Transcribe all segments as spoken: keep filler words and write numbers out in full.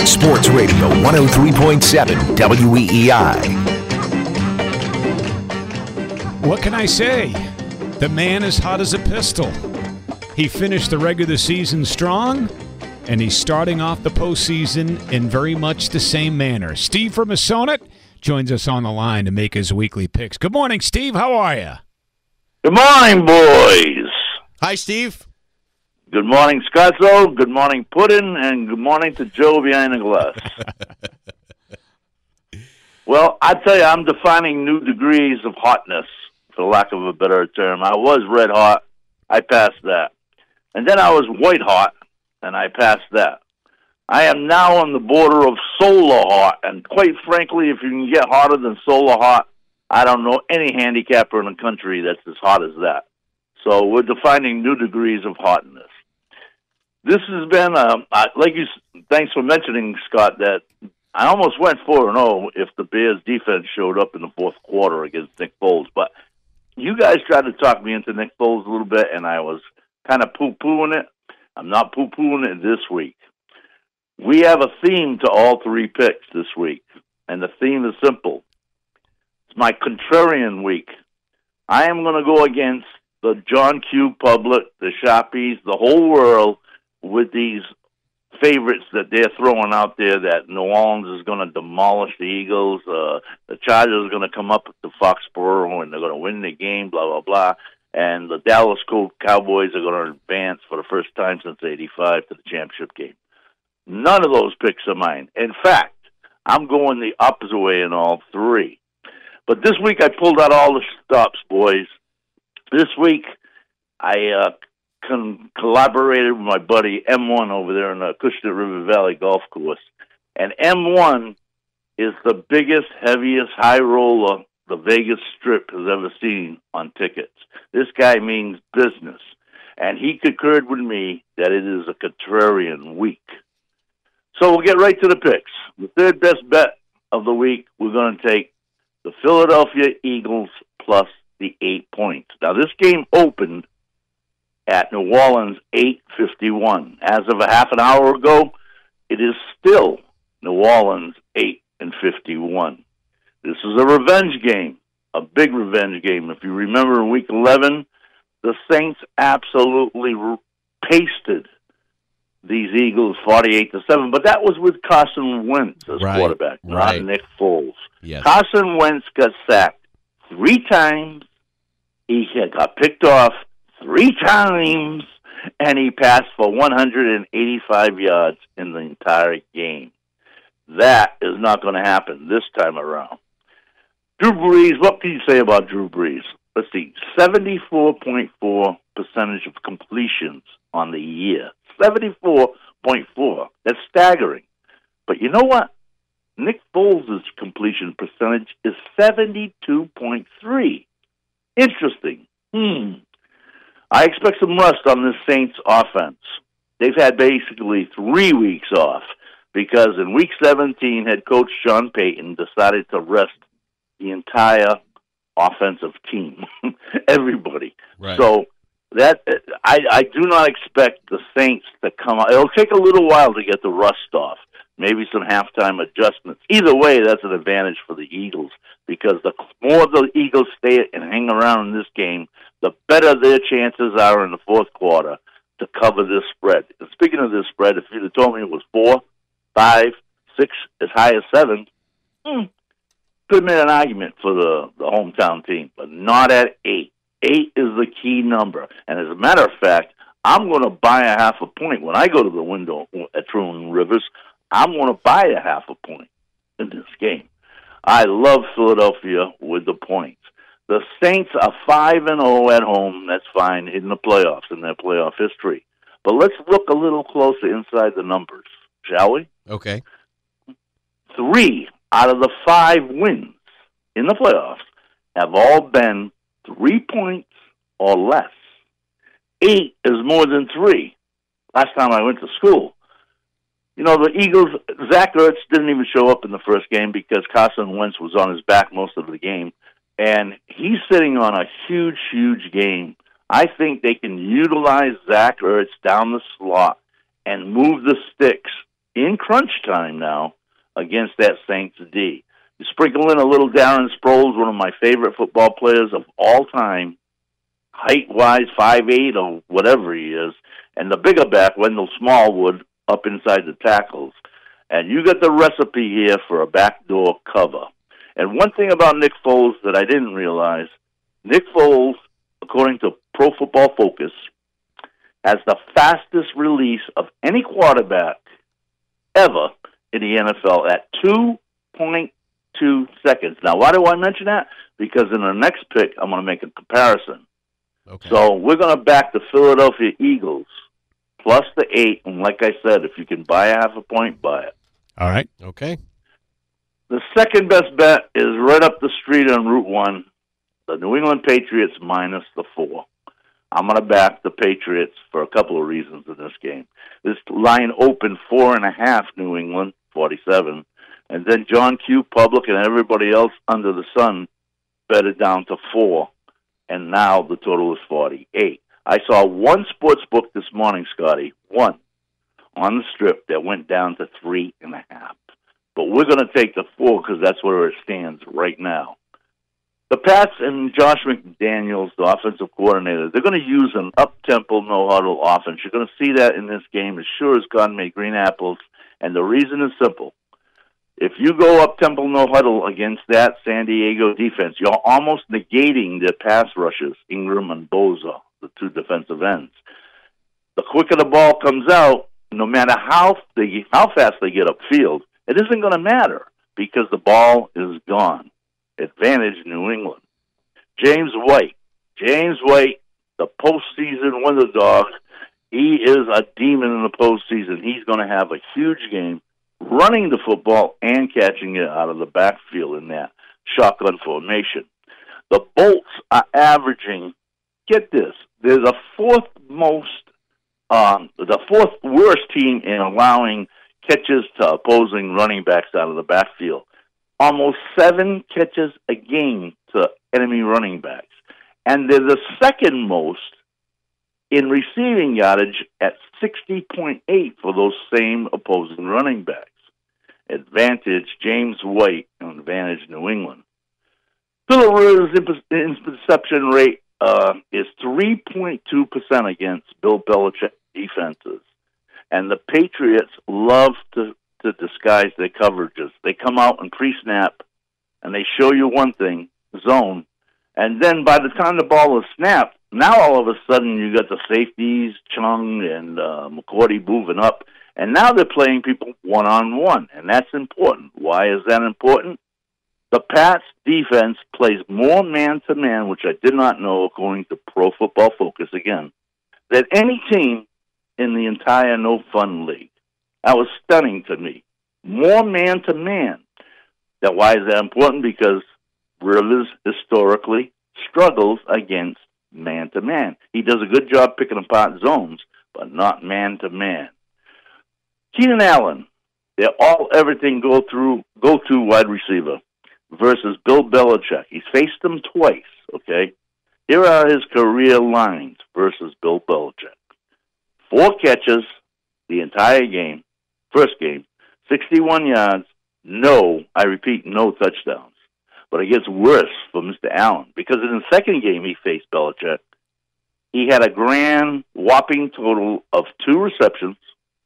Sports Radio one oh three point seven W E E I. What can I say? The man is hot as a pistol. He finished the regular season strong, and he's starting off the postseason in very much the same manner. Steve from Masonnet joins us on the line to make his weekly picks. Good morning, Steve. How are you? Good morning, boys. Hi, Steve. Good morning, Scotzo. Good morning, Puddin', and good morning to Joe behind the glass. Well, I tell you, I'm defining new degrees of hotness, for lack of a better term. I was red hot. I passed that. And then I was white hot, and I passed that. I am now on the border of solar hot, and quite frankly, if you can get hotter than solar hot, I don't know any handicapper in the country that's as hot as that. So we're defining new degrees of hotness. This has been, um, uh, like you, thanks for mentioning, Scott, that I almost went four and oh if the Bears' defense showed up in the fourth quarter against Nick Foles. But you guys tried to talk me into Nick Foles a little bit, and I was kind of poo-pooing it. I'm not poo-pooing it this week. We have a theme to all three picks this week, and the theme is simple. It's my contrarian week. I am going to go against the John Q. public, the Sharpies, the whole world, with these favorites that they're throwing out there that New Orleans is going to demolish the Eagles, uh, the Chargers are going to come up to Foxborough and they're going to win the game, blah, blah, blah, and the Dallas Cowboys are going to advance for the first time since eighty-five to the championship game. None of those picks are mine. In fact, I'm going the opposite way in all three. But this week I pulled out all the stops, boys. This week I uh, con- collaborated with my buddy M one over there in the Acushnet River Valley Golf Course. And M one is the biggest, heaviest high roller the Vegas Strip has ever seen on tickets. This guy means business. And he concurred with me that it is a contrarian week. So we'll get right to the picks. The third best bet of the week, we're going to take the Philadelphia Eagles plus the eight points. Now, this game opened at New Orleans eight fifty-one. As of a half an hour ago, it is still New Orleans eight and fifty-one. This is a revenge game, a big revenge game. If you remember in week eleven, the Saints absolutely pasted these Eagles forty-eight to seven, but that was with Carson Wentz as right, quarterback, not right. Nick Foles. Yes. Carson Wentz got sacked three times. He got picked off three times, and he passed for one hundred eighty-five yards in the entire game. That is not going to happen this time around. Drew Brees, what can you say about Drew Brees? Let's see, seventy-four point four percentage of completions on the year. seventy-four point four. That's staggering. But you know what? Nick Foles' completion percentage is seventy-two point three. Interesting. Hmm. I expect some rust on this Saints offense. They've had basically three weeks off because in week seventeen, head coach Sean Payton decided to rest the entire offensive team, everybody. Right. So that I, I do not expect the Saints to come out. It'll take a little while to get the rust off, maybe some halftime adjustments. Either way, that's an advantage for the Eagles because the more the Eagles stay and hang around in this game, the better their chances are in the fourth quarter to cover this spread. And speaking of this spread, if you'd have told me it was four, five, six, as high as seven, hmm, could make an argument for the, the hometown team, but not at eight. Eight is the key number. And as a matter of fact, I'm going to buy a half a point. When I go to the window at Truman Rivers, I'm going to buy a half a point in this game. I love Philadelphia with the points. The Saints are five and oh at home. That's fine in the playoffs, in their playoff history. But let's look a little closer inside the numbers, shall we? Okay. Three out of the five wins in the playoffs have all been three points or less. Eight is more than three. Last time I went to school. You know, the Eagles, Zach Ertz didn't even show up in the first game because Carson Wentz was on his back most of the game. And he's sitting on a huge, huge game. I think they can utilize Zach Ertz down the slot and move the sticks in crunch time now against that Saints D. You sprinkle in a little Darren Sproles, one of my favorite football players of all time, height-wise, five eight or whatever he is, and the bigger back, Wendell Smallwood, up inside the tackles. And you got the recipe here for a backdoor cover. And one thing about Nick Foles that I didn't realize, Nick Foles, according to Pro Football Focus, has the fastest release of any quarterback ever in the N F L at two point two seconds. Now, why do I mention that? Because in the next pick, I'm going to make a comparison. Okay. So we're going to back the Philadelphia Eagles plus the eight. And like I said, if you can buy a half a point, buy it. All right. Okay. The second best bet is right up the street on Route one, the New England Patriots minus the four. I'm going to back the Patriots for a couple of reasons in this game. This line opened four and a half New England, forty-seven, and then John Q. Public and everybody else under the sun bet it down to four, and now the total is forty-eight. I saw one sports book this morning, Scotty, one, on the strip that went down to three and a half. But we're going to take the four because that's where it stands right now. The Pats and Josh McDaniels, the offensive coordinator, they're going to use an up-tempo, no-huddle offense. You're going to see that in this game as sure as God made green apples, and the reason is simple. If you go up-tempo, no-huddle against that San Diego defense, you're almost negating their pass rushes, Ingram and Boza, the two defensive ends. The quicker the ball comes out, no matter how they, how fast they get upfield, it isn't going to matter because the ball is gone. Advantage New England. James White. James White, the postseason winner dog. He is a demon in the postseason. He's going to have a huge game running the football and catching it out of the backfield in that shotgun formation. The Bolts are averaging, get this, they're the fourth most, um, the fourth worst team in allowing catches to opposing running backs out of the backfield. Almost seven catches a game to enemy running backs. And they're the second most in receiving yardage at sixty point eight for those same opposing running backs. Advantage James White and advantage New England. Philadelphia's interception rate uh, is three point two percent against Bill Belichick defenses. And the Patriots love to to disguise their coverages. They come out and pre-snap, and they show you one thing, zone, and then by the time the ball is snapped, now all of a sudden you got the safeties, Chung and uh, McCourty moving up, and now they're playing people one-on-one, and that's important. Why is that important? The Pats defense plays more man-to-man, which I did not know according to Pro Football Focus again, than any team in the entire No Fun League. That was stunning to me. More man-to-man. Now, why is that important? Because Rivers historically struggles against man-to-man. He does a good job picking apart zones, but not man-to-man. Keenan Allen, they're all everything go through go-to wide receiver versus Bill Belichick. He's faced him twice, okay? Here are his career lines versus Bill Belichick. Four catches the entire game. First game, sixty-one yards, no, I repeat, no touchdowns. But it gets worse for Mister Allen because in the second game he faced Belichick, he had a grand whopping total of two receptions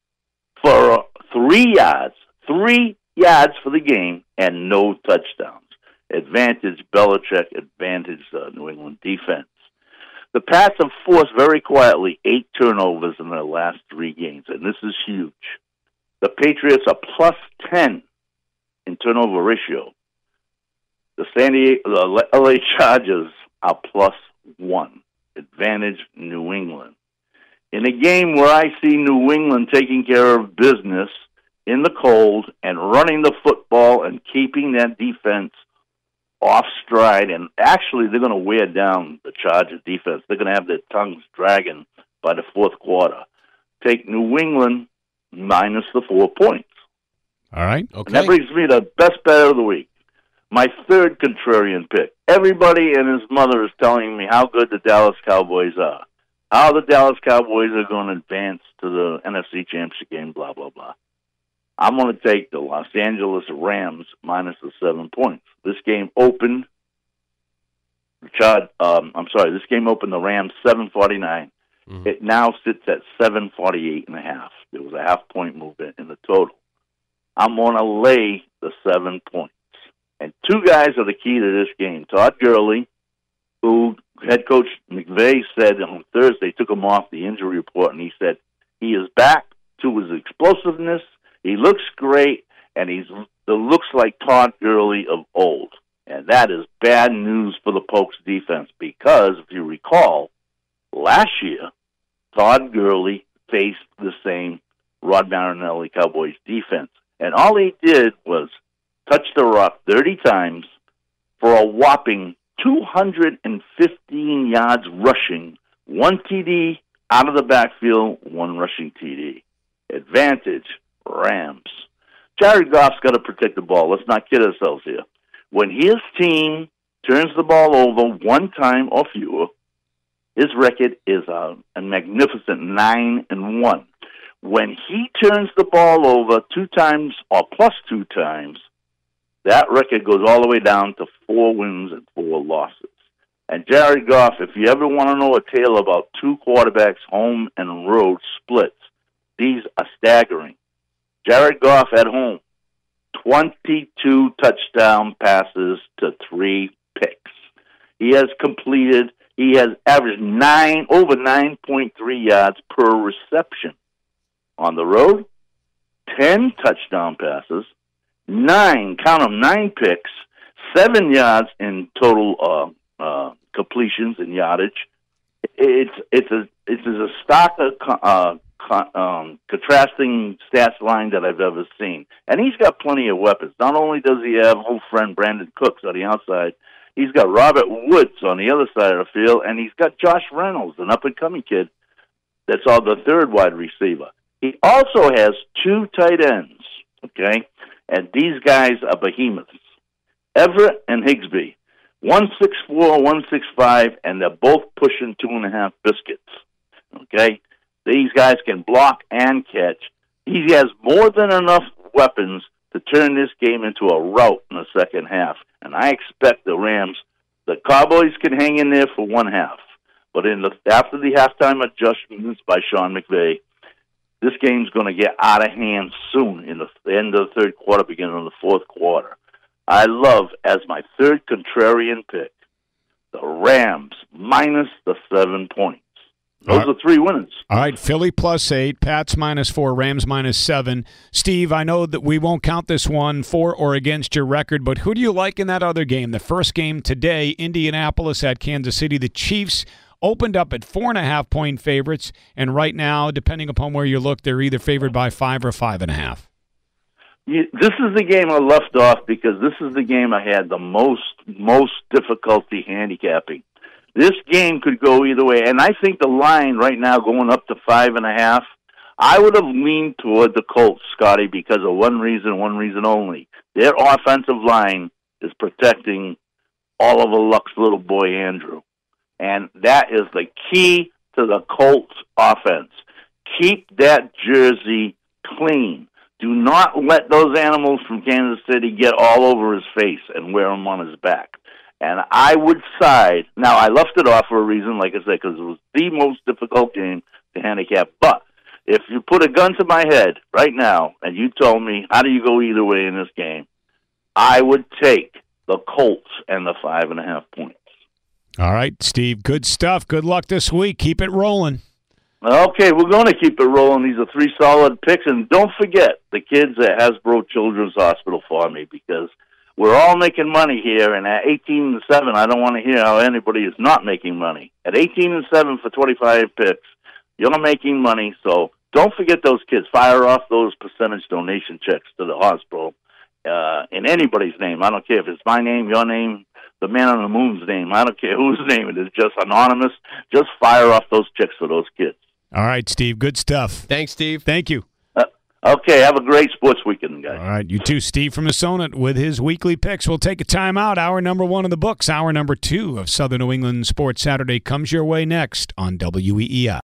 for uh, three yards, three yards for the game, and no touchdowns. Advantage Belichick, advantage uh, New England defense. The Pats have forced very quietly eight turnovers in their last three games, and this is huge. The Patriots are plus ten in turnover ratio. The San Diego, the L A Chargers are plus one. Advantage New England. In a game where I see New England taking care of business in the cold and running the football and keeping that defense off stride, and actually they're going to wear down the Chargers defense. They're going to have their tongues dragging by the fourth quarter. Take New England minus the four points. All right. Okay. And that brings me to best bet of the week. My third contrarian pick. Everybody and his mother is telling me how good the Dallas Cowboys are. How the Dallas Cowboys are going to advance to the N F C Championship game, blah, blah, blah. I'm going to take the Los Angeles Rams minus the seven points. This game opened, Chad, um, I'm sorry, this game opened the Rams seven forty-nine. Mm-hmm. It now sits at seven forty-eight and a half. There was a half point movement in the total. I'm going to lay the seven points. And two guys are the key to this game. Todd Gurley, who head coach McVay said on Thursday, took him off the injury report, and he said he is back to his explosiveness. He looks great, and he's it looks like Todd Gurley of old. And that is bad news for the Pokes defense because, if you recall, last year, Todd Gurley faced the same Rod Marinelli Cowboys defense. And all he did was touch the rock thirty times for a whopping two hundred fifteen yards rushing, one T D out of the backfield, one rushing T D. Advantage, Rams. Jared Goff's got to protect the ball. Let's not kid ourselves here. When his team turns the ball over one time or fewer, his record is a, a magnificent nine and one. When he turns the ball over two times or plus two times, that record goes all the way down to four wins and four losses. And Jared Goff, if you ever want to know a tale about two quarterbacks home and road splits, these are staggering. Jared Goff at home, twenty-two touchdown passes to three picks. He has completed, he has averaged nine over nine point three yards per reception. On the road, ten touchdown passes, nine, count them, nine picks, seven yards in total uh, uh, completions and yardage. It's it's a it's a stock uh, um, contrasting stats line that I've ever seen, and he's got plenty of weapons. Not only does he have old friend Brandon Cooks on the outside, he's got Robert Woods on the other side of the field, and he's got Josh Reynolds, an up and coming kid that's on the third wide receiver. He also has two tight ends, okay? And these guys are behemoths. Everett and Higsby, one six four, one six five, and they're both pushing two and a half biscuits, okay? These guys can block and catch. He has more than enough weapons to turn this game into a rout in the second half. And I expect the Rams, the Cowboys can hang in there for one half. But in the after the halftime adjustments by Sean McVay, this game's going to get out of hand soon in the end of the third quarter, beginning of the fourth quarter. I love, as my third contrarian pick, the Rams minus the seven points. Those right. are three winners. All right, Philly plus eight, Pats minus four, Rams minus seven. Steve, I know that we won't count this one for or against your record, but who do you like in that other game? The first game today, Indianapolis at Kansas City. The Chiefs opened up at four and a half point favorites, and right now, depending upon where you look, they're either favored by five or five and a half. You, this is the game I left off because this is the game I had the most most difficulty handicapping. This game could go either way, and I think the line right now going up to five and a half, I would have leaned toward the Colts, Scotty, because of one reason, one reason only. Their offensive line is protecting Oliver Luck's little boy, Andrew. And that is the key to the Colts offense. Keep that jersey clean. Do not let those animals from Kansas City get all over his face and wear them on his back. And I would side. Now, I left it off for a reason, like I said, because it was the most difficult game to handicap. But if you put a gun to my head right now and you told me, how do you go either way in this game, I would take the Colts and the five and a half points. All right, Steve, good stuff. Good luck this week. Keep it rolling. Okay, we're going to keep it rolling. These are three solid picks. And don't forget the kids at Hasbro Children's Hospital for me, because we're all making money here. And at eighteen and seven, I don't want to hear how anybody is not making money. At eighteen and seven for twenty-five picks, you're making money. So don't forget those kids. Fire off those percentage donation checks to the hospital uh, in anybody's name. I don't care if it's my name, your name, the man on the moon's name. I don't care whose name it is, just anonymous. Just fire off those checks for those kids. All right, Steve. Good stuff. Thanks, Steve. Thank you. Uh, okay, have a great sports weekend, guys. All right, you too, Steve from the Sonnet with his weekly picks. We'll take a timeout. Hour number one of the books. Hour number two of Southern New England Sports Saturday comes your way next on W E E I.